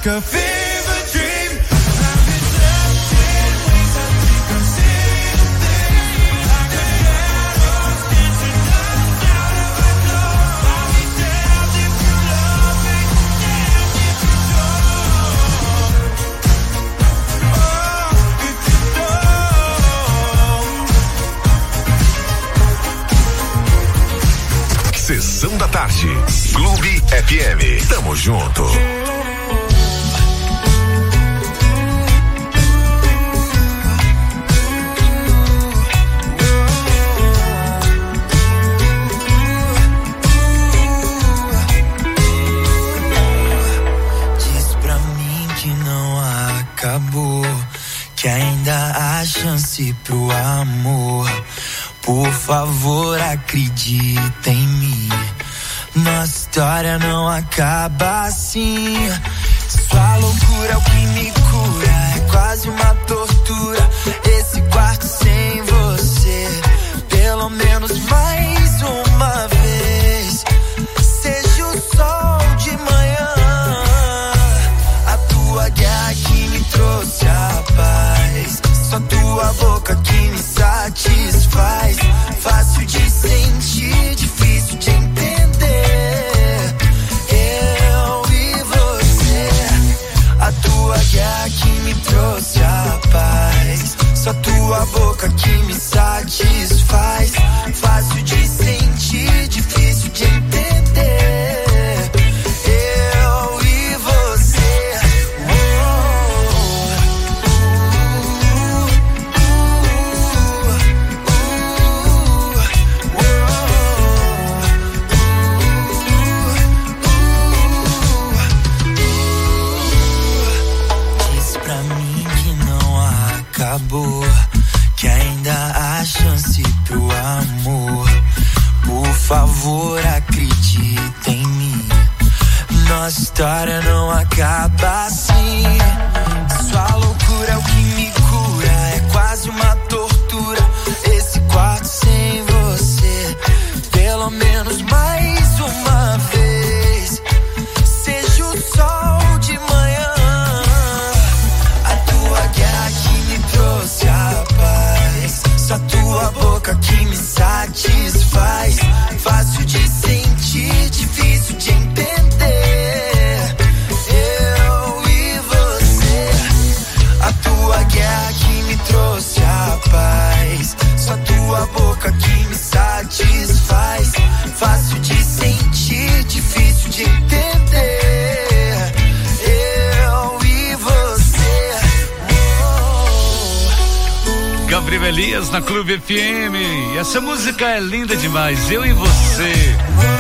like a fever dream. Sessão da tarde, Clube FM. Tamo junto. Diz pra mim que não acabou, que ainda há chance pro amor. Por favor, acredita em mim. Nossa história não acaba assim. Sua loucura é o que me cura, é quase uma tortura. Esse quarto sem você, pelo menos mais uma vez. Seja o sol de manhã, a tua guerra que me trouxe a paz. Só tua boca que me satisfaz. Fácil de sentir, difícil de entender. Eu e você, a tua guerra que me trouxe a paz. Só tua boca que me satisfaz. Fácil de sentir, difícil de entender. Eu e você. Acabou, que ainda há chance pro amor. Por favor, acredita em mim. Nossa história não acaba assim. Sua loucura é o que me cura, é quase uma tortura. Esse quarto sem você, pelo menos mais uma vez. Seja o sol de manhã, a tua guerra que me trouxe a paz. Só tua boca que me satisfaz. Fácil de sentir, difícil de entender. Eu e você, a tua guerra que me trouxe a paz. Só tua boca que me satisfaz. Fácil de sentir, difícil de entender. Eu e você. Gabriel Elias na Clube FM. E essa música é linda demais. Eu e você.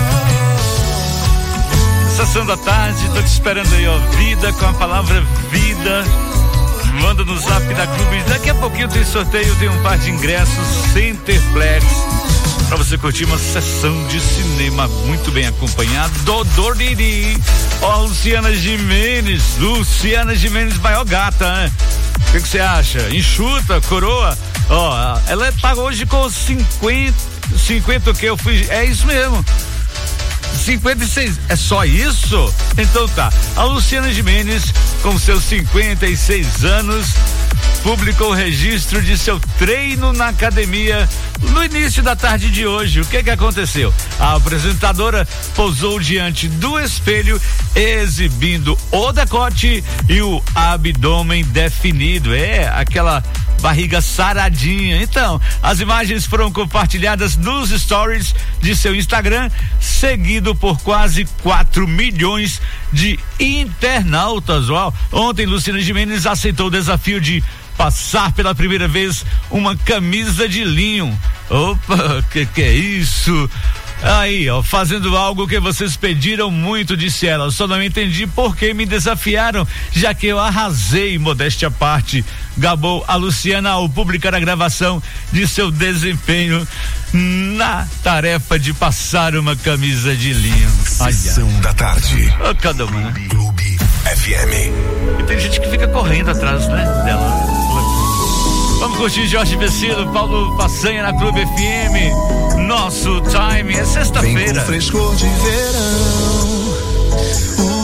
Sessão da tarde, tô te esperando aí, ó. Vida com a palavra vida. Manda no zap da Clube. Daqui a pouquinho tem sorteio, tem um par de ingressos Centerplex pra você curtir uma sessão de cinema muito bem acompanhado. Dodô Didi. Ó, Luciana Gimenez. Luciana Gimenez, maior gata, né? O que você acha? Enxuta, coroa? Ó, ela tá hoje com 50 o que eu fui, é isso mesmo. 56, é só isso? Então tá. A Luciana Gimenez, com seus 56 anos, publicou o registro de seu treino na academia no início da tarde de hoje. O que aconteceu? A apresentadora posou diante do espelho, exibindo o decote e o abdômen definido. É, aquela barriga saradinha. Então, as imagens foram compartilhadas nos stories de seu Instagram, seguido por quase 4 milhões de internautas. Uau. Ontem, Luciana Gimenez aceitou o desafio de passar pela primeira vez uma camisa de linho. Opa, que é isso? Aí, ó, fazendo algo que vocês pediram muito, disse ela. Só não entendi por que me desafiaram, já que eu arrasei, modéstia à parte. Gabou a Luciana ao publicar a gravação de seu desempenho na tarefa de passar uma camisa de linho. Sessão da tarde. Oh, cada uma, né? Clube FM. E tem gente que fica correndo atrás, né, dela. Vamos curtir Jorge Vecino, Paulo Passanha na Clube FM. Nosso time é sexta-feira. Vem com frescor de verão.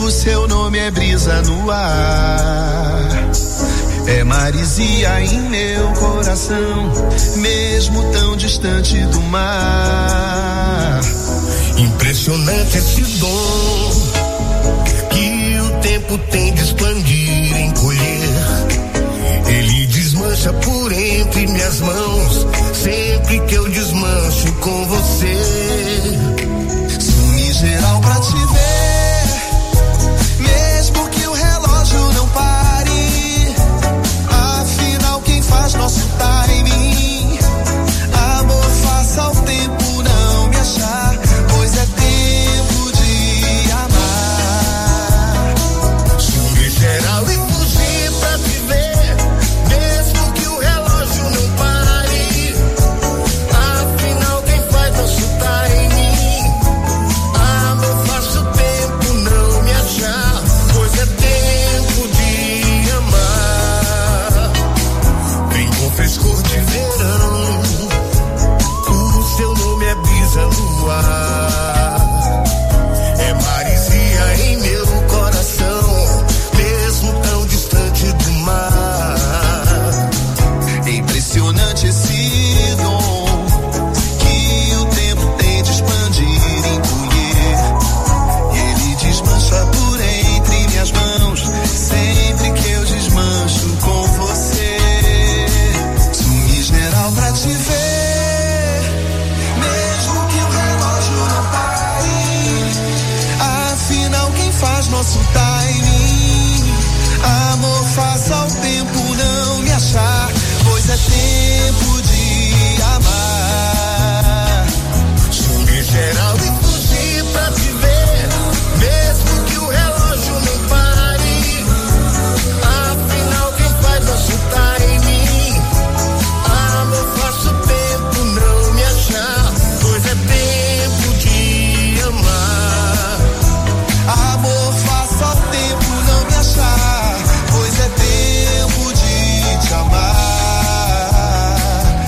O seu nome é brisa no ar, é maresia em meu coração, mesmo tão distante do mar. Impressionante esse dom que o tempo tem de expandir, encolher. Ele desmancha por entre minhas mãos, sempre que eu desmancho com você. Sumi geral pra te ver, mesmo que o relógio não pare. Afinal, quem faz nosso timing? Amor, faça o tempo não me achar, pois é tempo de amar. Sumi geral e fugir pra te ver, mesmo que o relógio não pare. Afinal, quem faz nosso timing? Amor, faça o tempo não me achar, pois é tempo de amar. Vem com frescor de verão, o seu nome é brisa no ar, é maresia em meu coração, mesmo tão distante do mar. É impressionante esse dom que o tempo tem de expandir, encolher. Ele desmancha por entre minhas mãos, sempre que eu desmancho com você. Sumi geral pra te ver, mesmo que o relógio não pare. Afinal, quem faz nosso timing? Amor, faça o tempo não me achar, pois é tempo de amar. Sumi geral e fugir pra te ver, mesmo que o relógio não pare. Afinal, quem faz nosso timing? Amor, faça o tempo não me achar, pois é tempo de amar. Amor, faça o tempo não me achar, pois é tempo de te amar.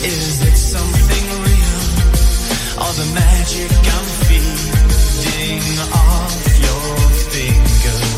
Is it something real? All the magic I'm feeding off your fingers.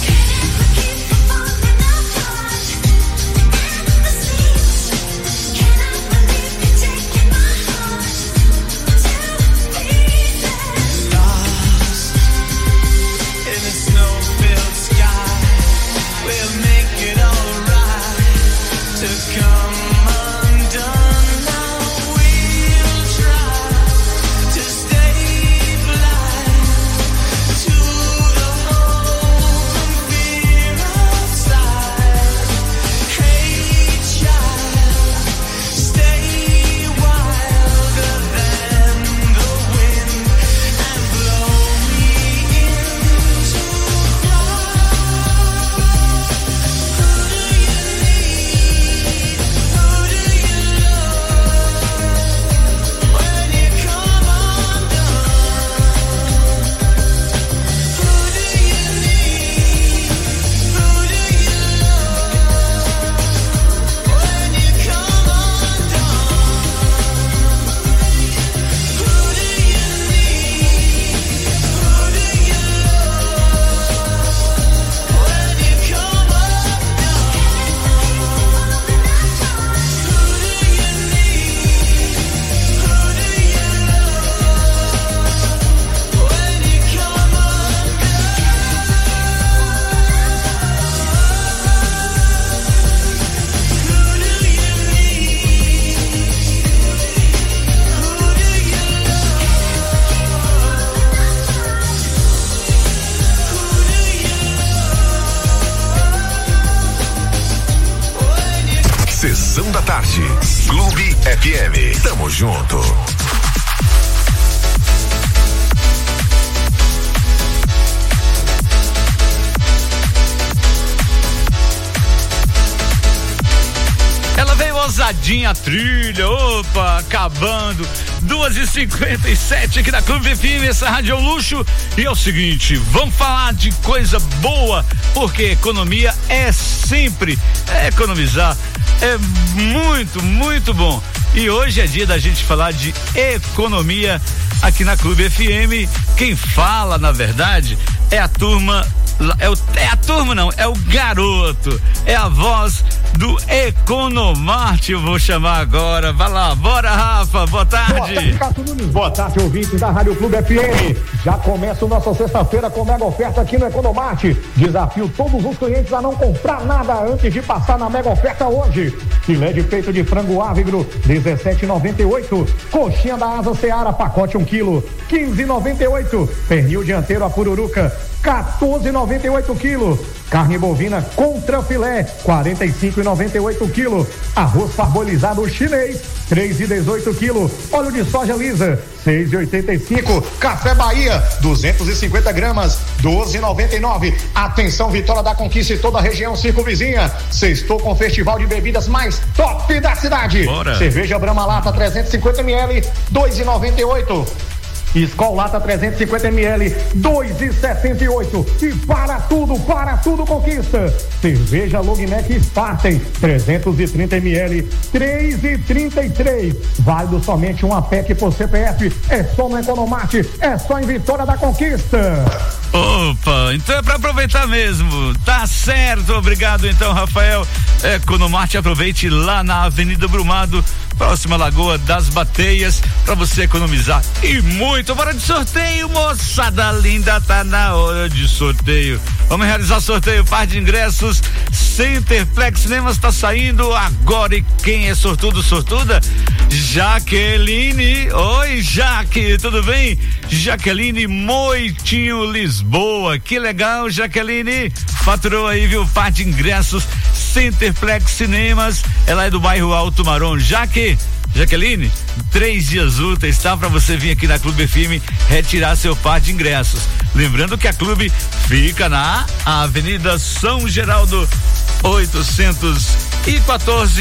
Sessão da tarde, Clube FM. Tamo junto. Ela veio ousadinha a trilha, opa, acabando. 2h57 aqui da Clube FM, essa rádio é um luxo. E é o seguinte, vamos falar de coisa boa, porque economia é sempre economizar. É muito, muito bom. E hoje é dia da gente falar de economia aqui na Clube FM. Quem fala, na verdade, é a turma. É o garoto. É a voz do Economart. Eu vou chamar agora. Vai lá, bora, Rafa. Boa tarde. Boa tarde, ouvinte da Rádio Clube FM. Já começa a nossa sexta-feira com mega oferta aqui no Economart. Desafio todos os clientes a não comprar nada antes de passar na mega oferta hoje. Filé de peito de frango ávigro, R$17,98. Coxinha da Asa Seara, pacote 1 quilo, R$15,98. Pernil dianteiro a pururuca, R$14,98 quilo. Carne bovina contra filé, R$45,98 quilo. Arroz parbolizado chinês, R$3,18 quilo. Óleo de soja lisa, R$6,85. Café Bahia, 250 gramas, R$12,99. Atenção, Vitória da Conquista e toda a região circunvizinha. Sextou com o festival de bebidas mais top da cidade. Bora. Cerveja Brahma Lata 350 ml, R$2,98. Skol Lata 350 ml, R$2,78. E para tudo Conquista. Cerveja Logneck Spartan 330 ml, R$3,33. Válido somente uma PEC por CPF. É só no Economart, é só em Vitória da Conquista. Opa, então é pra aproveitar mesmo. Tá certo, obrigado então, Rafael. Economart, aproveite lá na Avenida Brumado, próxima Lagoa das Bateias, pra você economizar e muito. Bora de sorteio, moçada linda, tá na hora de sorteio. Vamos realizar sorteio, par de ingressos, Centerplex Cinemas tá saindo agora. E quem é sortudo, sortuda? Jaqueline. Oi, Jaque, tudo bem? Jaqueline Moitinho Lisboa, que legal, Jaqueline, faturou aí, viu, par de ingressos, Centerplex Cinemas, ela é do bairro Alto Marom. Jaqueline, 3 dias úteis, tá? Pra você vir aqui na Clube FM retirar seu par de ingressos. Lembrando que a Clube fica na Avenida São Geraldo 814,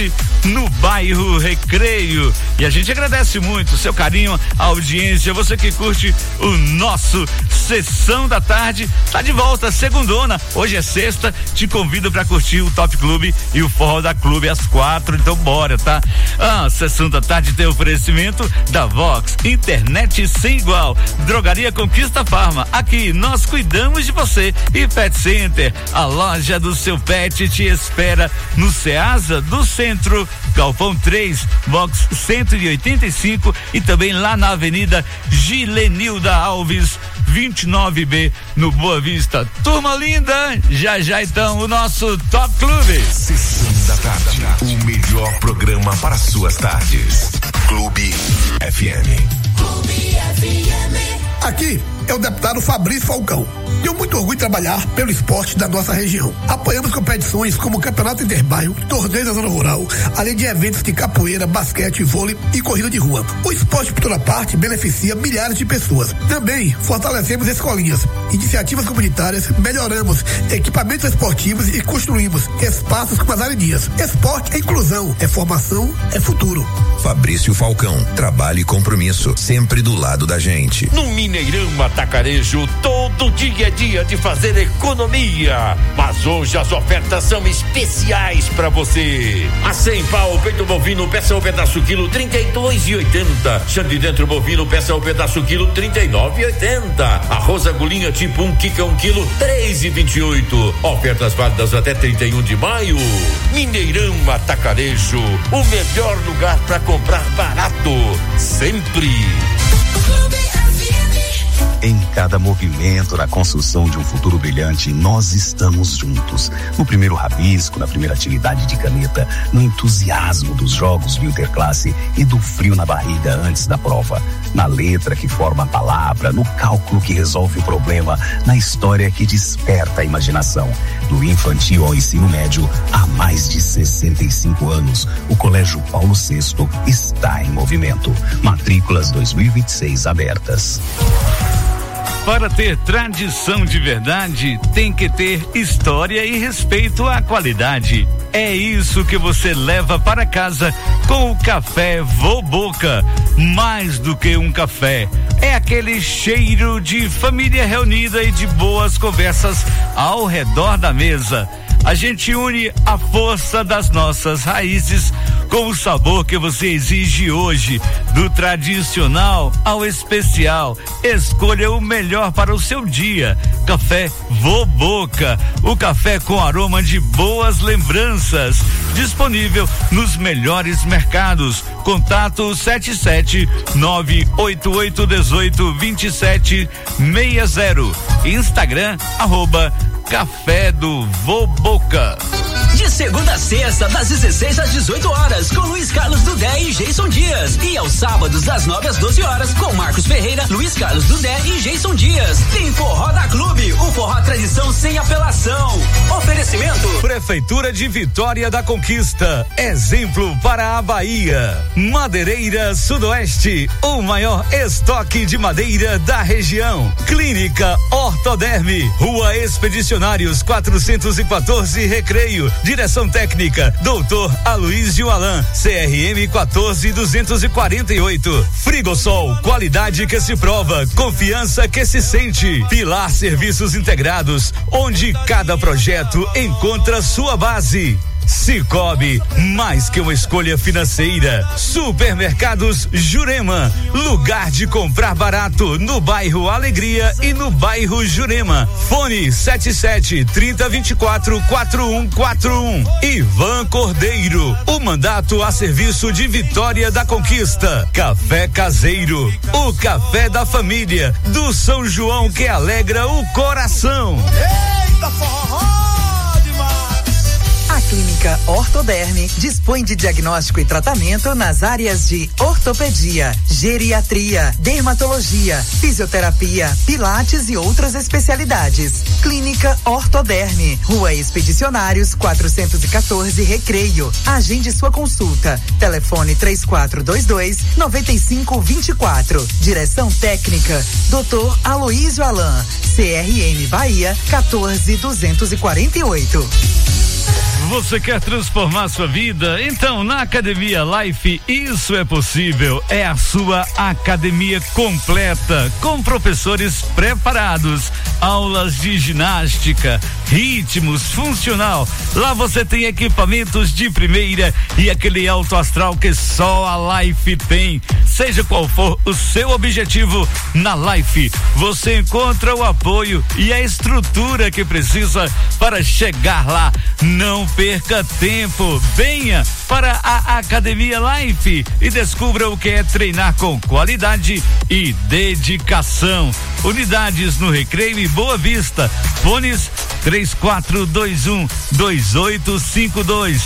no bairro Recreio. E a gente agradece muito o seu carinho, a audiência, você que curte o nosso Sessão da Tarde. Tá de volta, segundona. Hoje é sexta, te convido para curtir o Top Clube e o Forró da Clube às 4, então bora, tá? Sessão da Tarde tem oferecimento da Vox, internet sem igual, Drogaria Conquista Farma, aqui nós cuidamos de você, e Pet Center, a loja do seu pet te espera no Ceasa do Centro, Galpão 3, box 185, e também lá na Avenida Gilenilda Alves, 29B, no Boa Vista. Turma linda, já então o nosso Top Clube. Sessão da Tarde, o melhor programa para suas tardes. Clube FM. Clube FM. Aqui é o deputado Fabrício Falcão. Tenho muito orgulho de trabalhar pelo esporte da nossa região. Apoiamos competições como o Campeonato Interbairro, torneios da Zona Rural, além de eventos de capoeira, basquete, vôlei e corrida de rua. O esporte, por toda parte, beneficia milhares de pessoas. Também fortalecemos escolinhas, iniciativas comunitárias, melhoramos equipamentos esportivos e construímos espaços como as arenias. Esporte é inclusão, é formação, é futuro. Fabrício Falcão, trabalho e compromisso, sempre do lado da gente. No Mineirão Atacarejo, todo dia é dia de fazer economia, mas hoje as ofertas são especiais para você. A 100 pau, peito bovino, peça o pedaço quilo, 32,80. Xande dentro bovino, peça o pedaço quilo, 39,80. Arroz agulhinha tipo 1 quilo, 3,28. Ofertas válidas até 31 de maio. Mineirão Atacarejo, o melhor lugar para comprar barato, sempre. Em cada movimento na construção de um futuro brilhante, nós estamos juntos. No primeiro rabisco, na primeira atividade de caneta, no entusiasmo dos jogos de interclasse e do frio na barriga antes da prova. Na letra que forma a palavra, no cálculo que resolve o problema, na história que desperta a imaginação. Do infantil ao ensino médio, há mais de 65 anos, o Colégio Paulo VI está em movimento. Matrículas 2026 abertas. Para ter tradição de verdade, tem que ter história e respeito à qualidade. É isso que você leva para casa com o café Voboca. Mais do que um café, é aquele cheiro de família reunida e de boas conversas ao redor da mesa. A gente une a força das nossas raízes com o sabor que você exige hoje, do tradicional ao especial. Escolha o melhor para o seu dia. Café Voboca, o café com aroma de boas lembranças. Disponível nos melhores mercados. Contato 77988182760. Instagram @Café do Voboca. De segunda a sexta, das 16 às 18 horas, com Luiz Carlos Dudé e Jason Dias. E aos sábados, das 9 às 12 horas, com Marcos Ferreira, Luiz Carlos Dudé e Jason Dias. Tem Forró da Clube, o forró tradição sem apelação. Oferecimento: Prefeitura de Vitória da Conquista, exemplo para a Bahia. Madeireira Sudoeste, o maior estoque de madeira da região. Clínica Ortoderme, Rua Expedicionários 414, Recreio. Direção técnica, Dr. Aloísio Alan, CRM 14248. Frigosol, qualidade que se prova, confiança que se sente. Pilar Serviços Integrados, onde cada projeto encontra sua base. Cicobi, mais que uma escolha financeira. Supermercados Jurema, lugar de comprar barato no bairro Alegria e no bairro Jurema. Fone 77-3024-4141. Ivan Cordeiro, o mandato a serviço de Vitória da Conquista. Café Caseiro, o café da família, do São João que alegra o coração. Eita, forró! A Clínica Ortoderme dispõe de diagnóstico e tratamento nas áreas de ortopedia, geriatria, dermatologia, fisioterapia, pilates e outras especialidades. Clínica Ortoderme, Rua Expedicionários 414, Recreio. Agende sua consulta. Telefone 3422-9524. Direção técnica, Dr. Aloísio Alan, CRM Bahia 14248. Você quer transformar sua vida? Então, na Academia Life, isso é possível. É a sua academia completa, com professores preparados, aulas de ginástica, ritmos, funcional. Lá você tem equipamentos de primeira e aquele alto astral que só a Life tem. Seja qual for o seu objetivo, na Life você encontra o apoio e a estrutura que precisa para chegar lá. Não perca tempo, venha para a Academia Life e descubra o que é treinar com qualidade e dedicação. Unidades no Recreio e Boa Vista. Fones 3421-2852,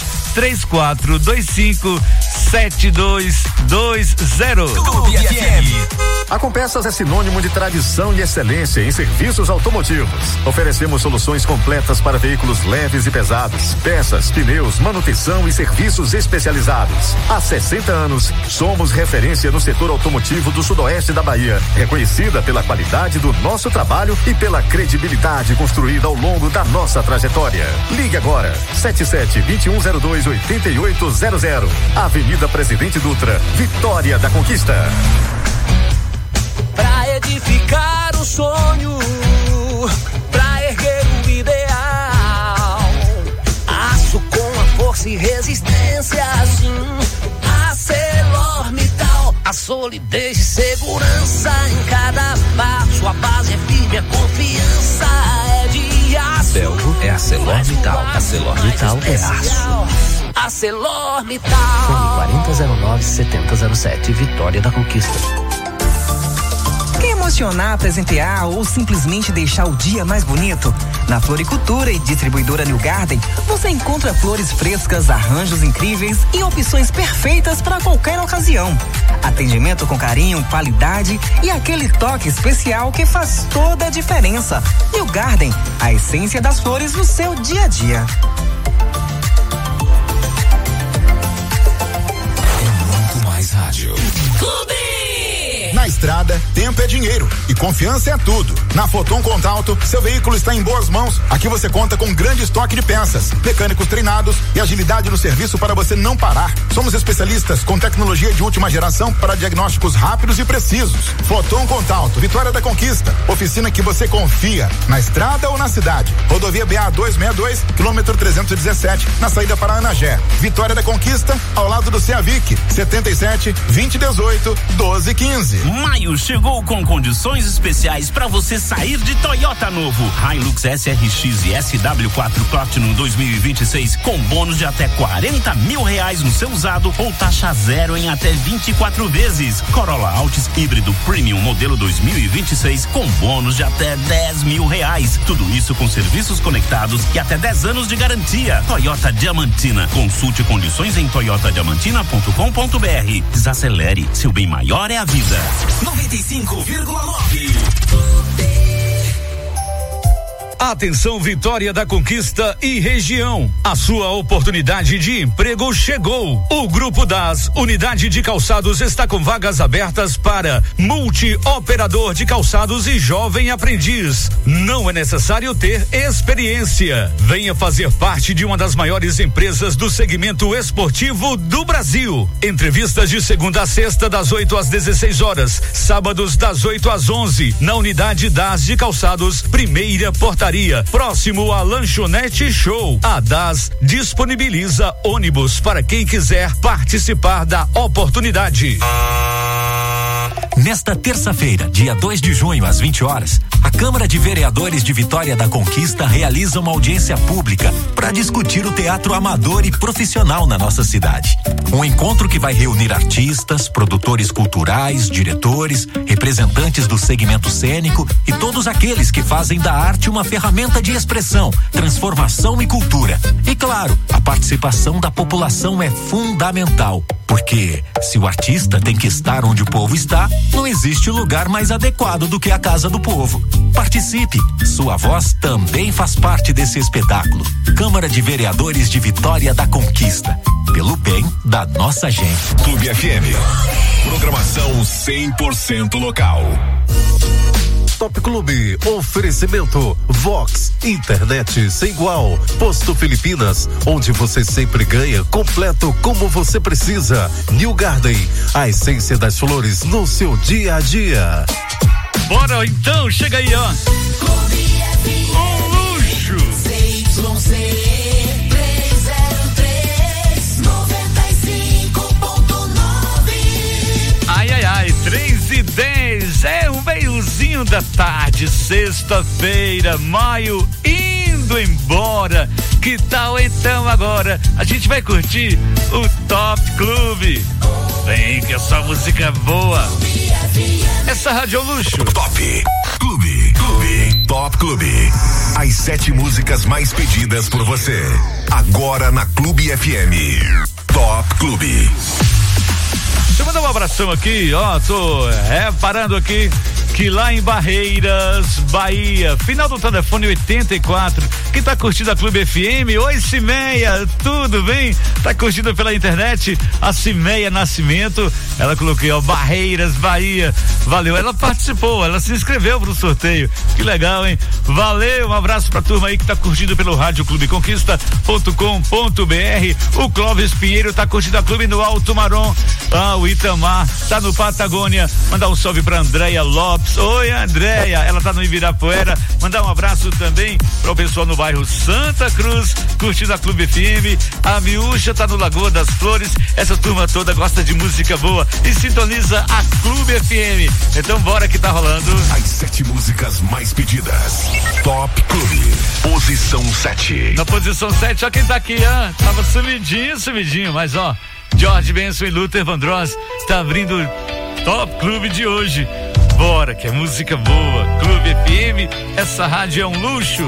3425-7220. Clube FM. A Compeças é sinônimo de tradição e excelência em serviços automotivos. Oferecemos soluções completas para veículos leves e pesados, peças, pneus, manutenção e serviços especializados. Há 60 anos, somos referência no setor automotivo do sudoeste da Bahia, reconhecida pela qualidade do nosso trabalho e pela credibilidade construída ao longo da nossa trajetória. Ligue agora, 77-2102-8800. Avenida Presidente Dutra, Vitória da Conquista. Pra edificar o sonho, pra erguer o ideal, aço com a força e resistência, assim, ArcelorMittal, a solidez e segurança em cada passo, a base é firme, a confiança é de aço. Belgo é ArcelorMittal, ArcelorMittal é aço. ArcelorMittal. Fone 4009-7007, Vitória da Conquista. Quer emocionar, presentear ou simplesmente deixar o dia mais bonito? Na Floricultura e Distribuidora New Garden, você encontra flores frescas, arranjos incríveis e opções perfeitas para qualquer ocasião. Atendimento com carinho, qualidade e aquele toque especial que faz toda a diferença. New Garden, a essência das flores no seu dia a dia. Rádio. Clube! Na estrada, tempo é dinheiro e confiança é tudo. Na Foton Contalto, seu veículo está em boas mãos. Aqui você conta com um grande estoque de peças, mecânicos treinados e agilidade no serviço para você não parar. Somos especialistas com tecnologia de última geração para diagnósticos rápidos e precisos. Foton Contalto, Vitória da Conquista. Oficina que você confia, na estrada ou na cidade. Rodovia BA 262, quilômetro 317, na saída para Anagé. Vitória da Conquista, ao lado do Ceavic, 77-2018-1215. Maio chegou com condições especiais para você sair de Toyota novo. Hilux SRX e SW4 Platinum 2026 com bônus de até R$40 mil no seu usado ou taxa zero em até 24 vezes. Corolla Altis híbrido Premium modelo 2026 com bônus de até R$10 mil. Tudo isso com serviços conectados e até 10 anos de garantia. Toyota Diamantina. Consulte condições em toyotadiamantina.com.br. Desacelere, seu bem maior é a vida. 95,9. Atenção, Vitória da Conquista e região. A sua oportunidade de emprego chegou. O Grupo das Unidade de Calçados está com vagas abertas para multi-operador de calçados e jovem aprendiz. Não é necessário ter experiência. Venha fazer parte de uma das maiores empresas do segmento esportivo do Brasil. Entrevistas de segunda a sexta, das 8 às 16 horas. Sábados, das 8 às 11. Na Unidade das de Calçados, primeira portaria. Próximo à Lanchonete Show. A DAS disponibiliza ônibus para quem quiser participar da oportunidade. Nesta terça-feira, dia 2 de junho, às 20 horas, a Câmara de Vereadores de Vitória da Conquista realiza uma audiência pública para discutir o teatro amador e profissional na nossa cidade. Um encontro que vai reunir artistas, produtores culturais, diretores, representantes do segmento cênico e todos aqueles que fazem da arte uma ferramenta de expressão, transformação e cultura. E claro, a participação da população é fundamental. Porque se o artista tem que estar onde o povo está, não existe lugar mais adequado do que a casa do povo. Participe, sua voz também faz parte desse espetáculo. Câmara de Vereadores de Vitória da Conquista, pelo bem da nossa gente. Clube FM, programação 100% local. Top Clube. Oferecimento Vox, internet sem igual. Posto Filipinas, onde você sempre ganha, completo como você precisa. New Garden, a essência das flores no seu dia a dia. Bora então, chega aí, ó. Um luxo. Ai, ai, ai, 3:10, é o meiozinho da tarde, sexta-feira, maio indo embora. Que tal então agora? A gente vai curtir o Top Clube. Vem que essa música é boa. Essa rádio é um luxo. Top Clube. Top Clube. As 7 músicas mais pedidas por você. Agora na Clube FM. Top Clube. Deixa eu mandar um abração aqui, ó, tô reparando aqui que lá em Barreiras, Bahia, final do telefone 84, que tá curtindo a Clube FM. Oi, Cimeia, tudo bem? Tá curtindo pela internet? A Cimeia Nascimento, ela colocou, ó, Barreiras, Bahia, valeu, ela participou, ela se inscreveu pro sorteio, que legal, hein? Valeu, um abraço pra turma aí que tá curtindo pelo Rádio Clube Conquista.com.br. O Clóvis Pinheiro tá curtindo a Clube no Alto Marom. O Itamar tá no Patagônia. Mandar um salve pra Andréia Lopes. Oi, Andréia, ela tá no Ibirapuera. Mandar um abraço também pro pessoal no bairro Santa Cruz, curtindo a Clube FM. A Miúcha tá no Lagoa das Flores. Essa turma toda gosta de música boa e sintoniza a Clube FM. Então bora que tá rolando as 7 músicas mais pedidas. Top Clube, posição 7. Na posição 7, ó quem tá aqui, ó. Tava sumidinho, mas ó, George Benson e Luther Vandross tá abrindo Top Clube de hoje. Bora, que é música boa. Clube FM, essa rádio é um luxo.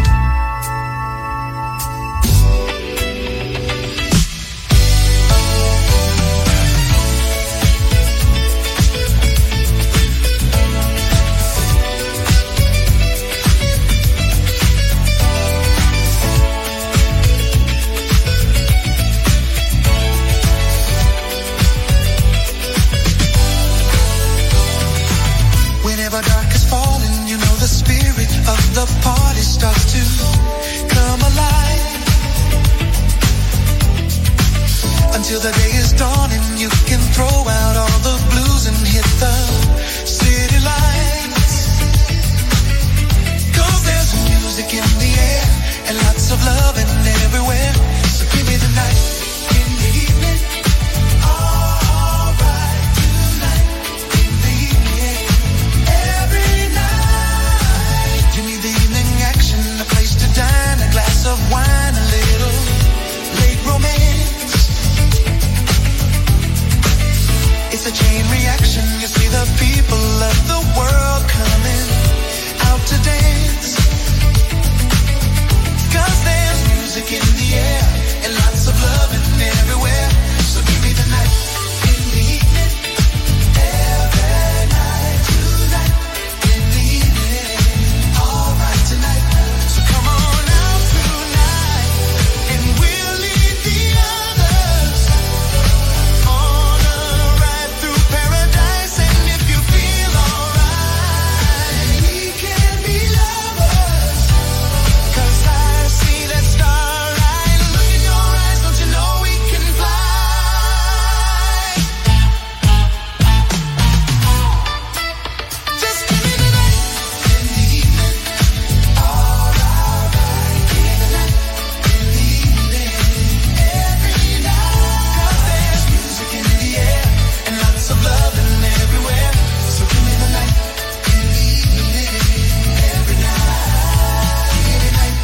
The party starts to come alive until the day is done and you can throw out all the blues and hit the city lights. 'Cause there's music in the air and lots of loving everywhere. So give me the night in the evening. All right tonight in the evening. Every night. Give me the evening action, a place to dine, a glass of wine, a little late romance. It's a chain reaction, you see the people of the world coming out to dance. 'Cause there's music in the air and lots of loving everywhere. So give me the night in the evening. Every night tonight in the evening. All right tonight. So come on out tonight and we'll leave the others on a ride through paradise. And if you feel alright, we can be lovers. 'Cause I see that starlight. Look in your eyes, don't you know we can fly? Just give me the night in the evening. All right, give me the night in the evening. Every night. 'Cause there's music in the air and lots of loving everywhere. So give me the night in the evening. Every night. Give me the night.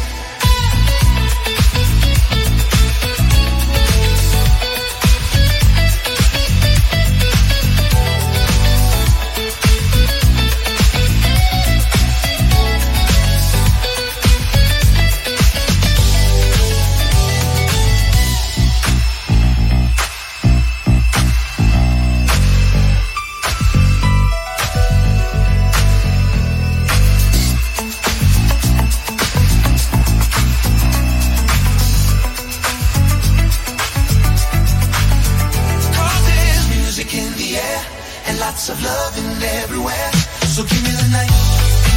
Cause there's music in the air and lots of loving everywhere. So give me the night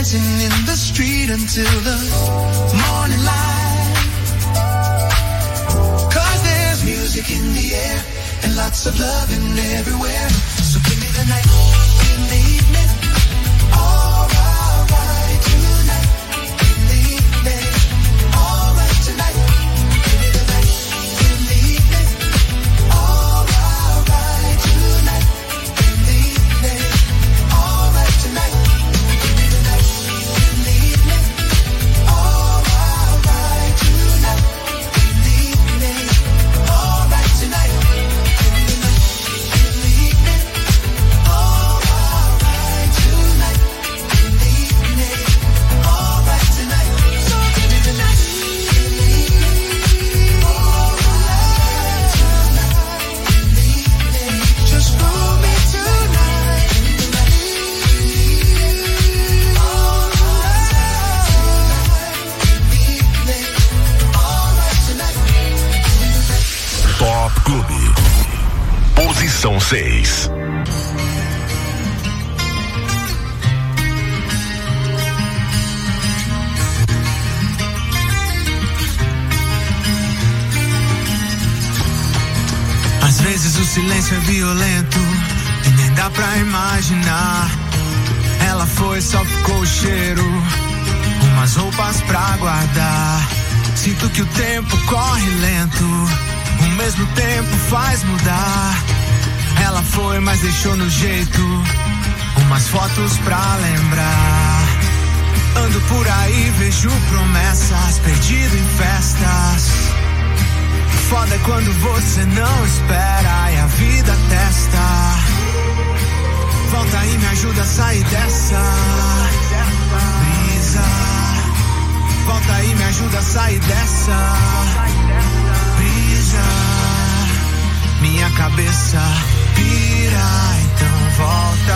dancing in the street until the morning light. 'Cause there's music in the air and lots of loving everywhere. So give me the night in the evening. All right tonight. In the evening. All right tonight. Give me the night in the evening. All right tonight. In the evening. All right tonight. Give me the night in the evening. All right tonight. In the evening. All right tonight. Give me the night in the evening. All right tonight. In the evening. All right tonight. So give me the night in the evening. All right tonight. In the evening. Just hold me tonight. In the night. All right tonight. In the evening. All right tonight. Top Clube. Posição 6. Às vezes o silêncio é violento e nem dá pra imaginar. Ela foi, só ficou o cheiro, umas roupas pra guardar. Sinto que o tempo corre lento, o mesmo tempo faz mudar. Ela foi, mas deixou no jeito, umas fotos pra lembrar. Ando por aí, vejo promessas, perdido em festas. Foda é quando você não espera e a vida testa. Volta e me ajuda a sair dessa brisa. Volta e me ajuda a sair dessa brisa. Minha cabeça pira, então volta.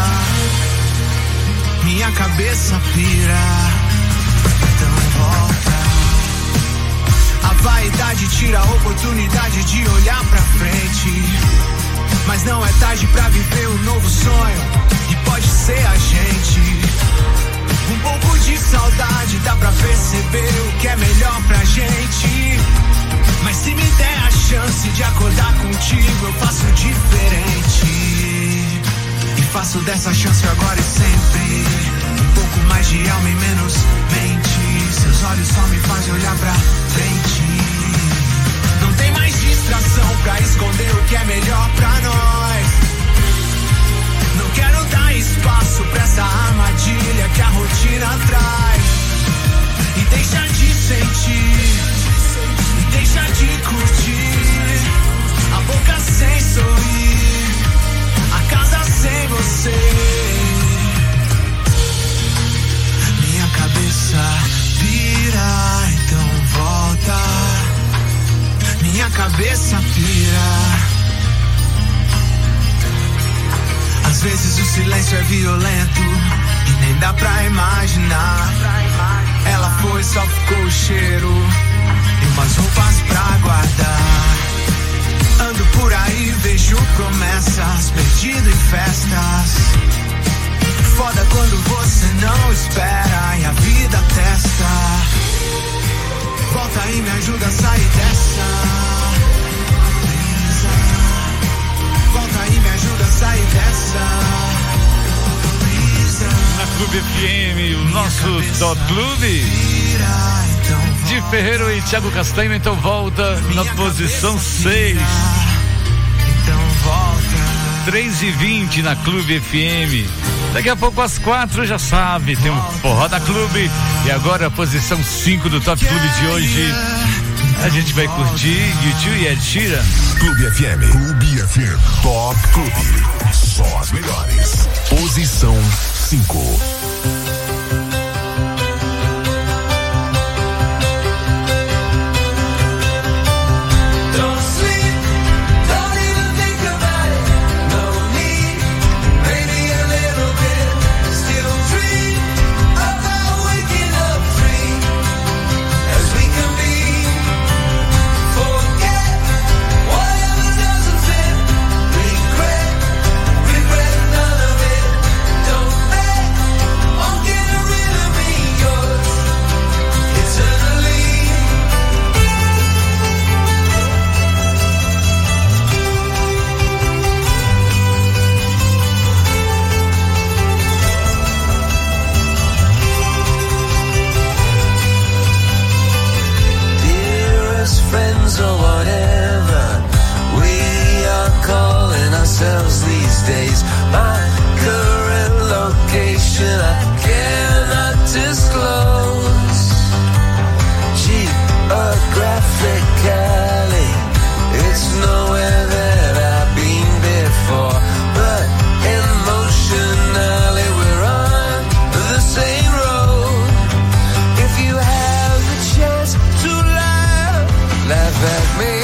Minha cabeça pira, então volta. A vaidade tira a oportunidade de olhar pra frente. Mas não é tarde pra viver um novo sonho, e pode ser a gente. Um pouco de saudade dá pra perceber o que é melhor pra gente. Mas se me der a chance de acordar contigo, eu faço diferente. E faço dessa chance agora e sempre. Um pouco mais de alma e menos mente. Seus olhos só me fazem olhar pra frente. Não tem mais distração pra esconder o que é melhor pra nós. Não quero dar espaço pra essa armadilha que a rotina traz. E deixa de sentir, e deixa de curtir. A boca sem sorrir, a casa sem você. Minha cabeça pira, então volta. Minha cabeça pira. Às vezes o silêncio é violento e nem dá pra imaginar. Ela foi, só ficou o cheiro e umas roupas pra guardar. Ando por aí, vejo promessas, perdido em festas. Foda quando você não espera e a vida testa. Volta e me ajuda a sair dessa brisa. Volta e me ajuda a sair dessa brisa. Na Clube FM, o nosso Top Clube de Ferreiro e Thiago Castanho, então volta na posição 6. Então volta. 3h20 na Clube FM. Daqui a pouco às 4, já sabe, tem um Forró da Clube. E agora a posição 5 do Top Clube de hoje. A gente vai curtir U2 e Ed Sheeran. Clube FM. Clube FM. Top Clube. Só as melhores. Posição 5. ourselves these days. My current location I cannot disclose. Geographically, it's nowhere that I've been before, but emotionally we're on the same road. If you have the chance to laugh at me.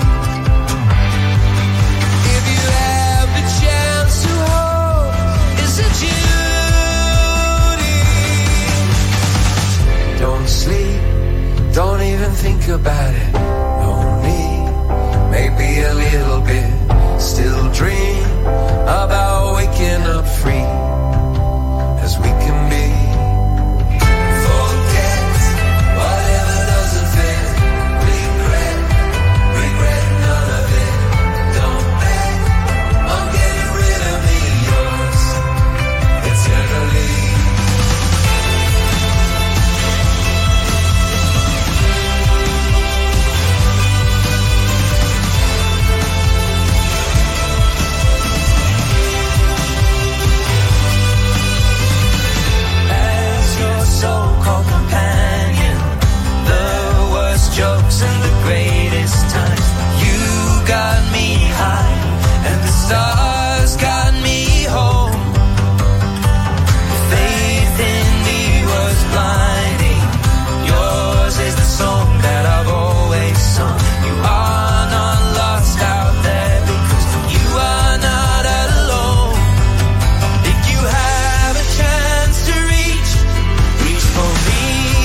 If you have the chance to hold, is it you? Don't sleep, don't even think about it. No need, maybe a little bit. Still dream about waking up free as we can be. Forget whatever doesn't fit. Regret none of it. Don't bet on getting rid of me, yours eternally. So-called companion, the worst jokes and the greatest times. You got me high and the stars got me home. Faith in me was blinding. Yours is the song that I've always sung. You are not lost out there because you are not alone. If you have a chance to reach for me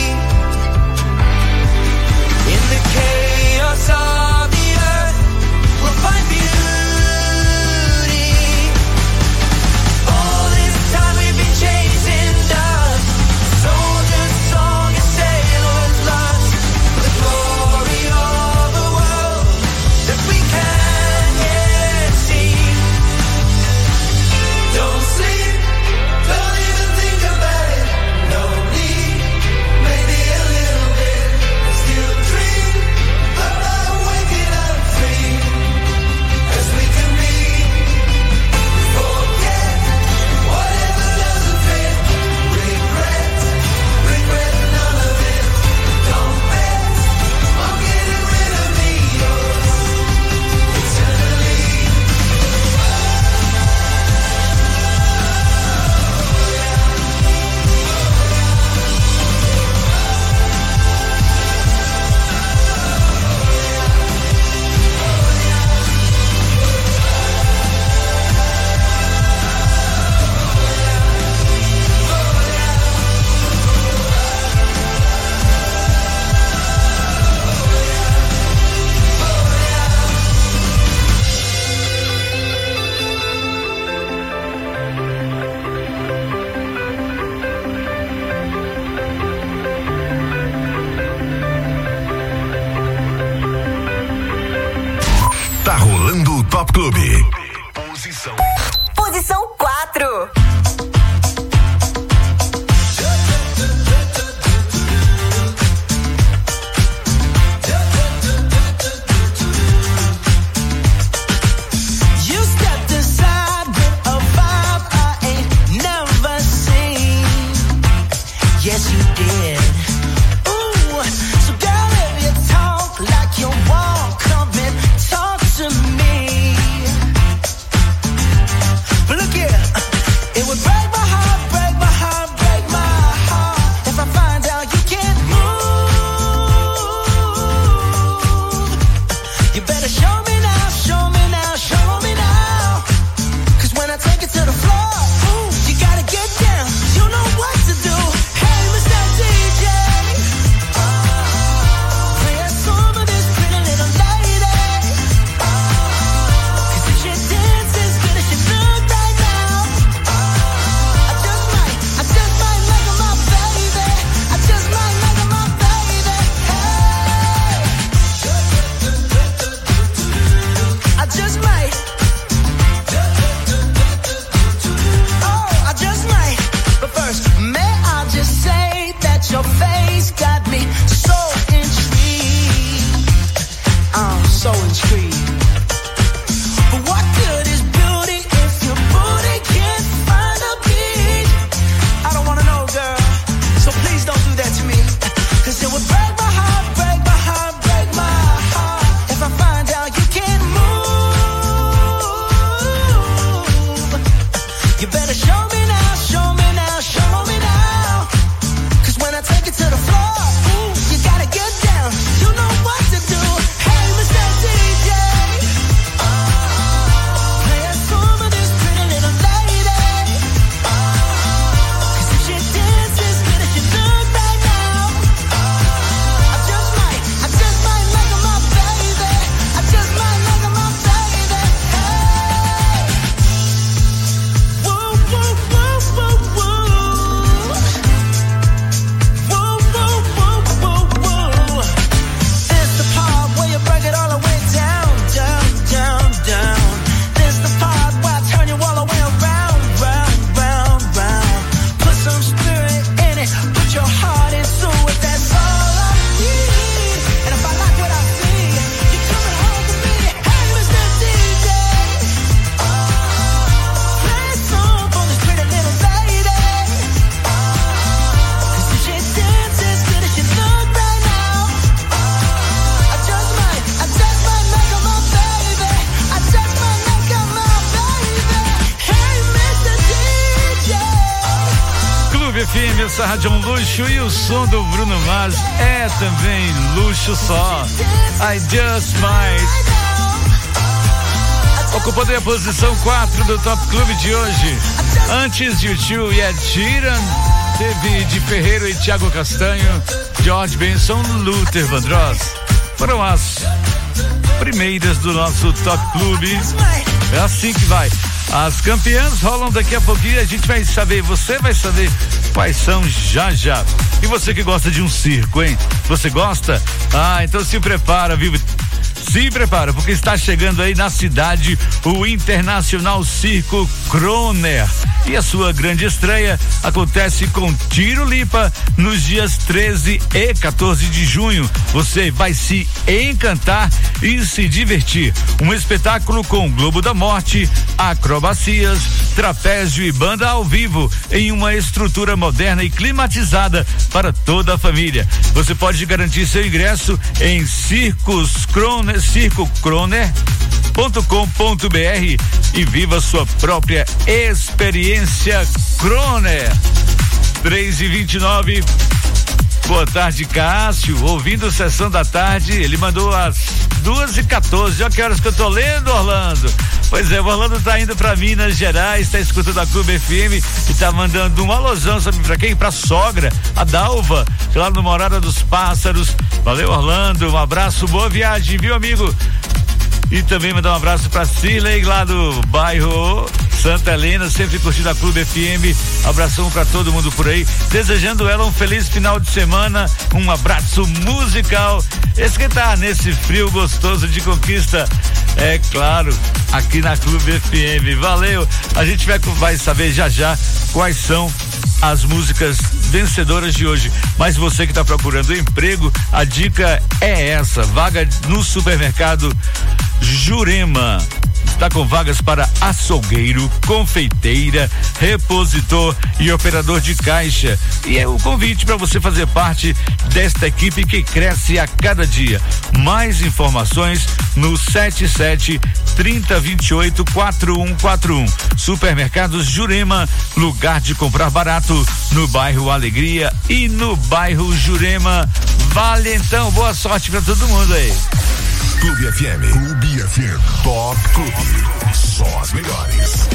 in the chaos of the earth, we'll find beauty. All this time we've been chasing dust, soldier's song and sailor's lust, the glory of a world that we can't yet see. Don't sleep, don't even think about it. No need, maybe a little bit. Still dream about waking up free as we can be. Forget whatever doesn't fit. Regret none of it. Don't bet on getting rid of me, yours eternally. Tá rolando o Top Clube. Posição 4. You stepped inside with a vibe I ain't never seen. Yes, you did. Ooh, so girl, if you talk like you walk, come and talk to me. But look here, it would break my heart, break my heart, break my heart if I find out you can't move. You better show me now, show me now, show me now. 'Cause when I take it to the floor, ooh, you gotta get down. You know what to do. Hey, Mr. DJ, play a song of this pretty little in it, put your heart into it, that's all I need. And if I like what I see, you're coming home to me. Hey, Mr. DJ, play a song for this pretty little lady. Cause if she dances as good as she look right now, I just might make her my baby. I just might make her my baby. Hey, Mr. DJ. Clube FM, essa rádio é um luxo e o som do Bruno Mars é também luxo só. I Just Might. Ocupando a posição 4 do Top Clube de hoje. Antes de U2 e Ed Sheeran, teve de Ferreiro e Thiago Castanho, George Benson, Luther Vandross. Foram as primeiras do nosso Top Clube. É assim que vai. As campeãs rolam daqui a pouquinho, a gente vai saber, você vai saber quais são já. E você que gosta de um circo, hein? Você gosta? Ah, então se prepara, viu? Se prepara, porque está chegando aí na cidade o Internacional Circo Kroner. E a sua grande estreia acontece com Tiro Lipa nos dias 13 e 14 de junho. Você vai se encantar e se divertir. Um espetáculo com Globo da Morte, acrobacias, trapézio e banda ao vivo em uma estrutura moderna e climatizada para toda a família. Você pode garantir seu ingresso em circokroner.com.br e viva sua própria experiência Kroner. 3h29. Boa tarde, Cássio. Ouvindo Sessão da Tarde, ele mandou às 2h14. Olha que horas que eu tô lendo, Orlando. Pois é, o Orlando tá indo pra Minas Gerais, tá escutando a Clube FM e tá mandando um alusão, sabe pra quem? Pra sogra, a Dalva, lá no Morada dos Pássaros. Valeu, Orlando, um abraço, boa viagem, viu, amigo? E também mandar um abraço pra Cirlei, lá do bairro Santa Helena, sempre curtindo a Clube FM. Abração pra todo mundo por aí, desejando ela um feliz final de semana, um abraço musical. Esse que tá nesse frio gostoso de Conquista, é claro, aqui na Clube FM. Valeu, a gente vai saber já quais são as músicas vencedoras de hoje. Mas você que está procurando emprego, a dica é essa: vaga no supermercado Jurema. Está com vagas para açougueiro, confeiteira, repositor e operador de caixa. E é o convite para você fazer parte desta equipe que cresce a cada dia. Mais informações no 77-3028-4141. Supermercados Jurema, lugar de comprar barato no bairro Alegria e no bairro Jurema. Vale então, boa sorte para todo mundo aí. Clube FM. Clube FM. Top Clube. Só as melhores.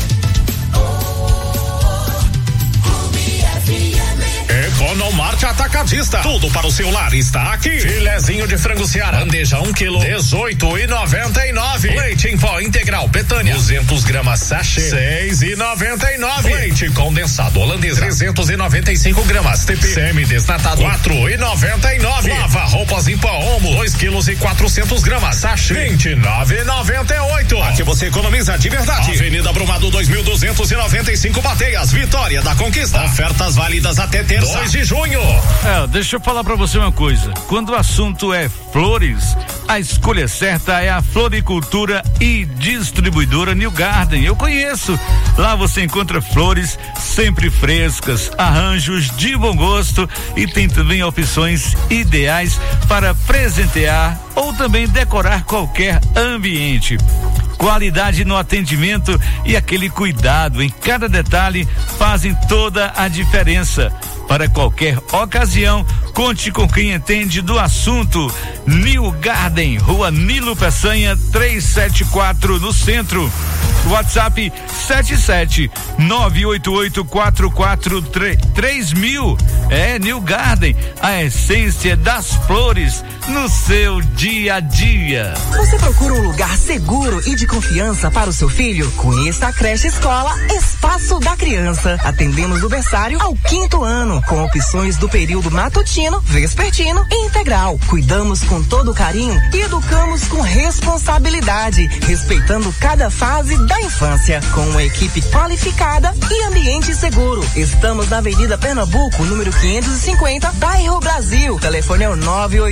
Economarte Atacadista. Tudo para o seu lar está aqui. Filezinho de frango Ceará, bandeja 1 quilo, 18,99. Leite em pó integral Betânia, 200 gramas sachê, 6,99. Leite condensado holandês, 395 gramas. TP semi-desnatado, 4,99. Lava roupas em pó Omo, 2 quilos e 400 gramas sachê, 29,98. Aqui você economiza de verdade. Avenida Brumado 2295 Bateias, Vitória da Conquista. Ofertas válidas até terça, 2 de junho. Deixa eu falar pra você uma coisa. Quando o assunto é flores, a escolha certa é a Floricultura e Distribuidora New Garden. Eu conheço. Lá você encontra flores sempre frescas, arranjos de bom gosto e tem também opções ideais para presentear ou também decorar qualquer ambiente. Qualidade no atendimento e aquele cuidado em cada detalhe fazem toda a diferença. Para qualquer ocasião, conte com quem entende do assunto. New Garden, Rua Nilo Peçanha, 374, no centro. WhatsApp 77-988-443000. É New Garden, a essência das flores no seu dia a dia. Você procura um lugar seguro e de confiança para o seu filho? Conheça a creche escola Espaço da Criança. Atendemos do berçário ao 5º ano, com opções do período matutino matutino, vespertino e integral. Cuidamos com todo carinho e educamos com responsabilidade, respeitando cada fase da infância, com uma equipe qualificada e ambiente seguro. Estamos na Avenida Pernambuco, número 550, bairro Brasil. Telefone é o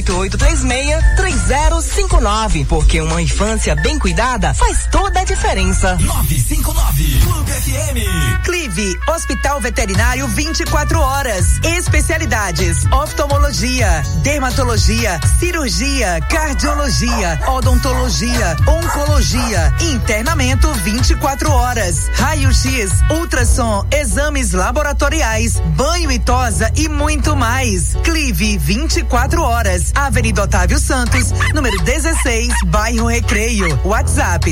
988363059, porque uma infância bem cuidada faz toda a diferença. 959 Clube FM. Clive, Hospital Veterinário 24 horas. Especialidades: oftalmologia, dermatologia, cirurgia, cardiologia, odontologia, oncologia, internamento 24 horas, raio-x, ultrassom, exames laboratoriais, banho e tosa e muito mais. Clive 24 horas. Avenida Otávio Santos, número 16, bairro Recreio. WhatsApp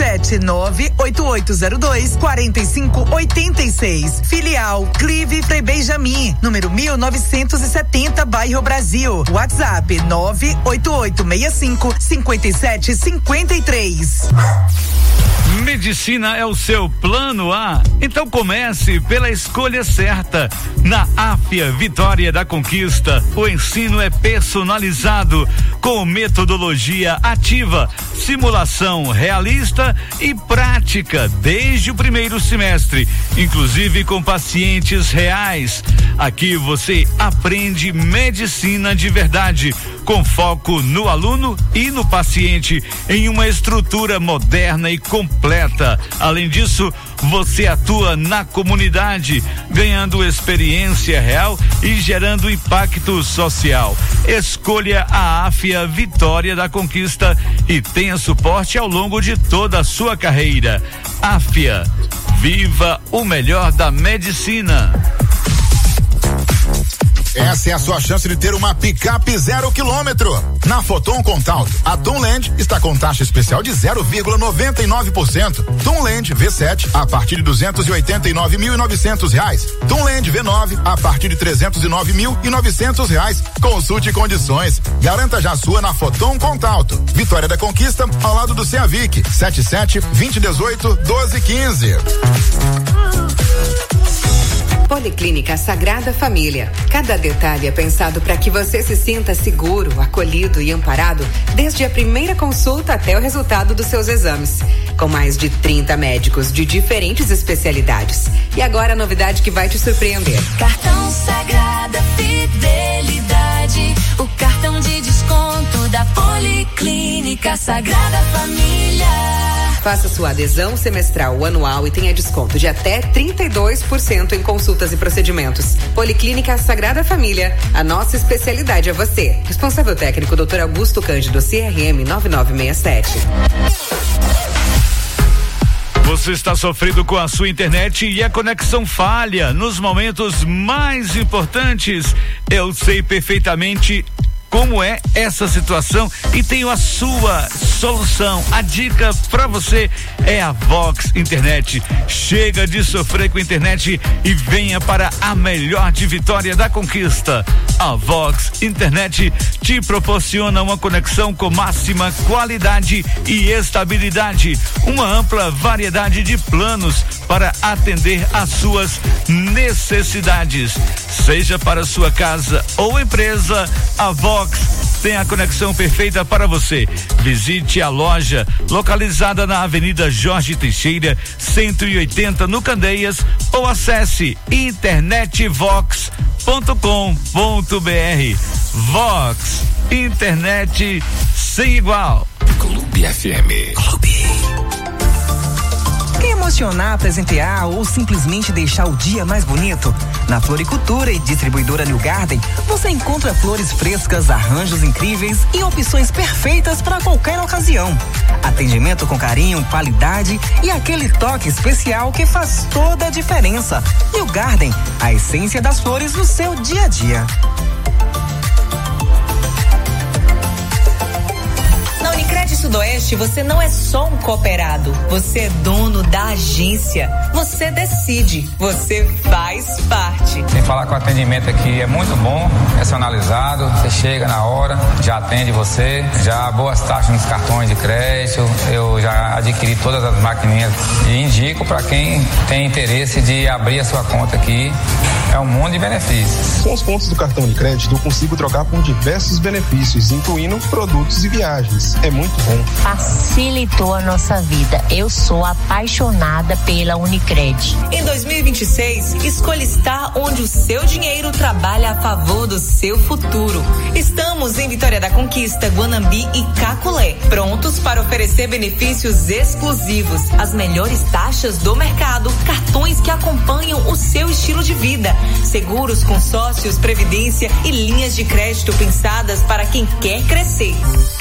77988024586. Filial Clive Frei Benjamin, número 1970, bairro Brasil. WhatsApp 988655753. Medicina é o seu plano A? Então comece pela escolha certa. Na Áfia Vitória da Conquista, o ensino é personalizado, com metodologia ativa, simulação realista e prática desde o primeiro semestre, inclusive com pacientes reais. Aqui você aprende medicina de verdade, com foco no aluno e no paciente, em uma estrutura moderna e completa. Além disso, você atua na comunidade, ganhando experiência real e gerando impacto social. Escolha a Áfia Vitória da Conquista e tenha suporte ao longo de toda a sua carreira. Áfia, viva o melhor da medicina. Essa é a sua chance de ter uma picape 0 km. Na Foton Contaut, a Tunland está com taxa especial de 0,99%. Tunland V7 a partir de R$289.900. Tunland V9 a partir de R$309.900. Consulte condições. Garanta já a sua na Foton Contaut. Vitória da Conquista, ao lado do Ceavic. 77-2018-1215. Policlínica Sagrada Família. Cada detalhe é pensado para que você se sinta seguro, acolhido e amparado desde a primeira consulta até o resultado dos seus exames. Com mais de 30 médicos de diferentes especialidades. E agora a novidade que vai te surpreender. Cartão Sagrada Fidelidade, o cartão de desconto da Policlínica Sagrada Família. Faça sua adesão semestral ou anual e tenha desconto de até 32% em consultas e procedimentos. Policlínica Sagrada Família, a nossa especialidade é você. Responsável técnico Dr. Augusto Cândido, CRM 9967. Você está sofrendo com a sua internet e a conexão falha nos momentos mais importantes. Eu sei perfeitamente como é essa situação e tenho a sua solução. A dica pra você é a Vox Internet. Chega de sofrer com internet e venha para a melhor de Vitória da Conquista. A Vox Internet te proporciona uma conexão com máxima qualidade e estabilidade, uma ampla variedade de planos para atender às suas necessidades. Seja para sua casa ou empresa, a Vox tem a conexão perfeita para você. Visite a loja localizada na Avenida Jorge Teixeira, 180, no Candeias, ou acesse internetvox.com.br. Vox, internet sem igual. Clube FM. Clube. Quer emocionar, presentear ou simplesmente deixar o dia mais bonito? Na Floricultura e Distribuidora New Garden, você encontra flores frescas, arranjos incríveis e opções perfeitas para qualquer ocasião. Atendimento com carinho, qualidade e aquele toque especial que faz toda a diferença. New Garden, a essência das flores no seu dia a dia. Na Unicred Sudoeste, você não é só um cooperado, você é dono da agência. Você decide, você faz parte. Sem falar que o atendimento aqui é muito bom, personalizado, você chega na hora, já atende você, já boas taxas nos cartões de crédito, eu já adquiri todas as maquininhas e indico para quem tem interesse de abrir a sua conta aqui. É um mundo de benefícios. Com os pontos do cartão de crédito, eu consigo trocar por diversos benefícios, incluindo produtos e viagens. É muito bom. Facilitou a nossa vida. Eu sou apaixonada pela Unicred. Em 2026, escolha estar onde o seu dinheiro trabalha a favor do seu futuro. Estamos em Vitória da Conquista, Guanambi e Caculé, prontos para oferecer benefícios exclusivos, as melhores taxas do mercado, cartões que acompanham o seu estilo de vida, seguros, consórcios, previdência e linhas de crédito pensadas para quem quer crescer.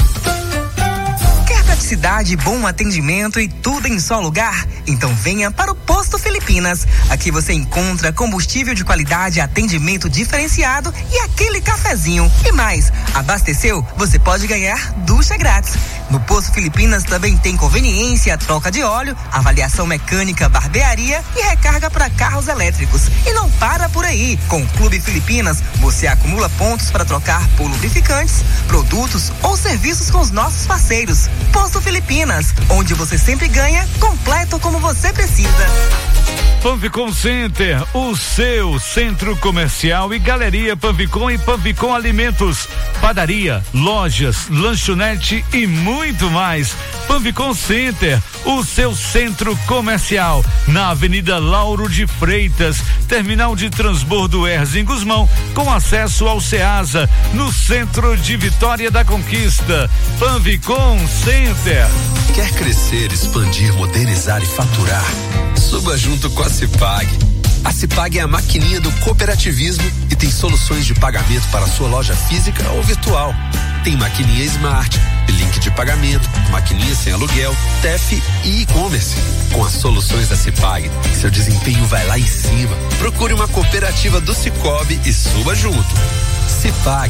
Praticidade, bom atendimento e tudo em só lugar? Então venha para o Posto Filipinas. Aqui você encontra combustível de qualidade, atendimento diferenciado e aquele cafezinho. E mais, abasteceu? Você pode ganhar ducha grátis. No Posto Filipinas também tem conveniência, troca de óleo, avaliação mecânica, barbearia e recarga para carros elétricos. E não para por aí. Com o Clube Filipinas, você acumula pontos para trocar por lubrificantes, produtos ou serviços com os nossos parceiros. Posto Filipinas, onde você sempre ganha, completo como você precisa. Panvicom Center, o seu centro comercial e galeria Panvicom e Panvicom Alimentos, padaria, lojas, lanchonete e muito mais. Panvicom Center, o seu centro comercial, na Avenida Lauro de Freitas, terminal de transbordo Erzim Gusmão, com acesso ao Ceasa, no centro de Vitória da Conquista. Panvicom Center. Quer crescer, expandir, modernizar e faturar? Suba junto com a Cipag. A Cipag é a maquininha do cooperativismo e tem soluções de pagamento para a sua loja física ou virtual. Tem maquininha Smart, link de pagamento, maquininha sem aluguel, TEF e e-commerce. Com as soluções da Cipag, seu desempenho vai lá em cima. Procure uma cooperativa do Cicobi e suba junto. Cipag.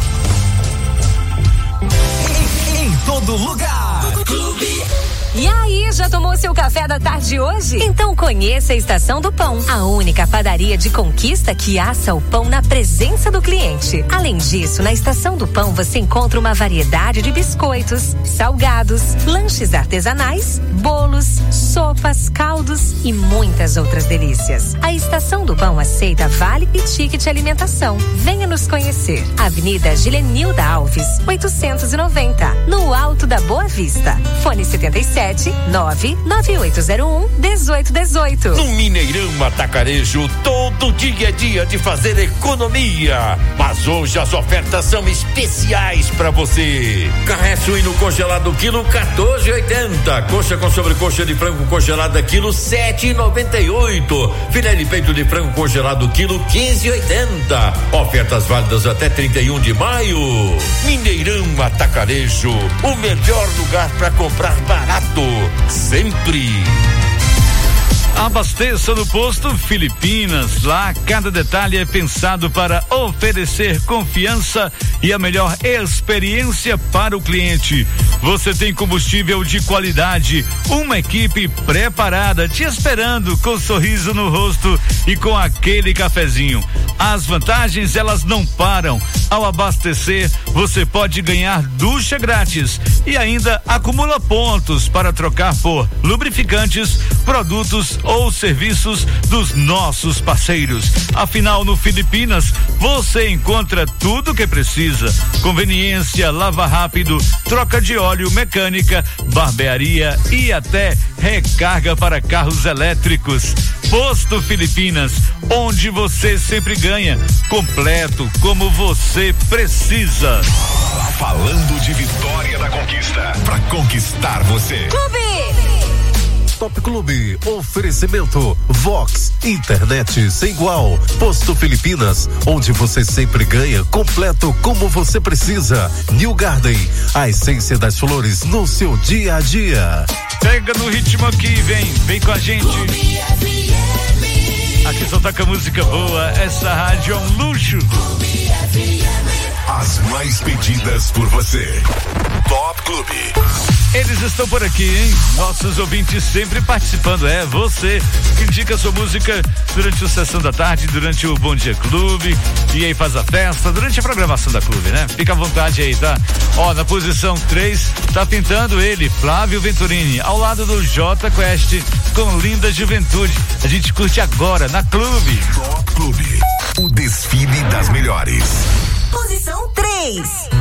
Em todo lugar. Clube. E aí, já tomou seu café da tarde hoje? Então conheça a Estação do Pão, a única padaria de Conquista que assa o pão na presença do cliente. Além disso, na Estação do Pão você encontra uma variedade de biscoitos, salgados, lanches artesanais, bolos, sopas, caldos e muitas outras delícias. A Estação do Pão aceita vale e ticket alimentação. Venha nos conhecer. Avenida Gilenilda Alves, 890, no Alto da Boa Vista. Fone 77 99801 1818. No Mineirão Atacarejo, todo dia é dia de fazer economia. Mas hoje as ofertas são especiais para você. Carré suíno congelado quilo 14,80. Coxa com sobrecoxa de frango congelada quilo 7,98. Filé de peito de frango congelado quilo 15,80. Ofertas válidas até 31 de maio. Mineirão Atacarejo, o melhor lugar para comprar barato. Sempre. Abasteça no Posto Filipinas. Lá cada detalhe é pensado para oferecer confiança e a melhor experiência para o cliente. Você tem combustível de qualidade, uma equipe preparada te esperando com um sorriso no rosto e com aquele cafezinho. As vantagens, elas não param. Ao abastecer, você pode ganhar ducha grátis e ainda acumula pontos para trocar por lubrificantes, produtos ou serviços dos nossos parceiros. Afinal, no Filipinas, você encontra tudo que precisa: conveniência, lava rápido, troca de óleo, mecânica, barbearia e até recarga para carros elétricos. Posto Filipinas, onde você sempre ganha, completo como você precisa. Falando de Vitória da Conquista, pra conquistar você. Top Clube, oferecimento Vox, internet sem igual. Posto Filipinas, onde você sempre ganha, completo como você precisa. New Garden, a essência das flores no seu dia a dia. Pega no ritmo aqui, vem com a gente. Aqui só toca música boa, essa rádio é um luxo. As mais pedidas por você. Top Clube. Eles estão por aqui, hein? Nossos ouvintes sempre participando. É você que indica a sua música durante a sessão da tarde, durante o Bom Dia Clube, e aí faz a festa, durante a programação da Clube, né? Fica à vontade aí, tá? Ó, na posição 3, tá pintando ele, Flávio Venturini, ao lado do J Quest, com Linda Juventude. A gente curte agora na Clube. Top Clube. O desfile das melhores. Posição 3.